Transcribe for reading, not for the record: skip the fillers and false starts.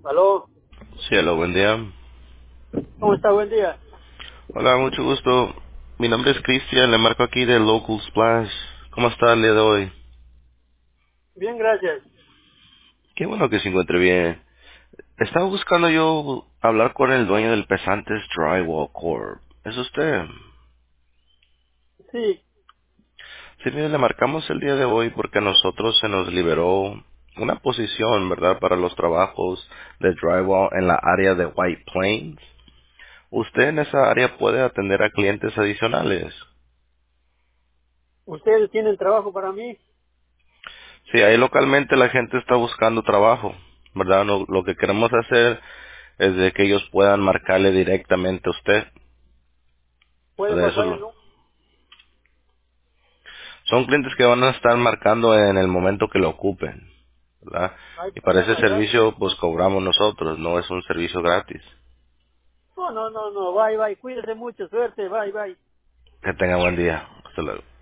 Aló, Sí, hola, buen día. ¿cómo está? Buen día. Hola, mucho gusto. Mi nombre es Cristian, le marco aquí de Local Splash. ¿Cómo está el día de hoy? Bien, gracias. Qué bueno que se encuentre bien. Estaba buscando yo hablar con el dueño del Pesantes Drywall Corp. ¿Es usted? Sí, Sí, mire, le marcamos el día de hoy porque a nosotros se nos liberó una posición, ¿verdad?, para los trabajos de drywall en la área de White Plains. Usted en esa área puede atender a clientes adicionales. ustedes tienen trabajo para mí. Sí, ahí localmente la gente está buscando trabajo, ¿verdad? Lo que queremos hacer es de que ellos puedan marcarle directamente a usted. Puede ¿Verdad? pasar el número. Son clientes que van a estar marcando en el momento que lo ocupen, ¿verdad? No hay Y para ese problema, gracias. servicio, pues cobramos nosotros, no es un servicio gratis. No, no, no, no. Bye, bye. Cuídese mucho. Suerte. Bye, bye. Que tenga buen día. Hasta luego.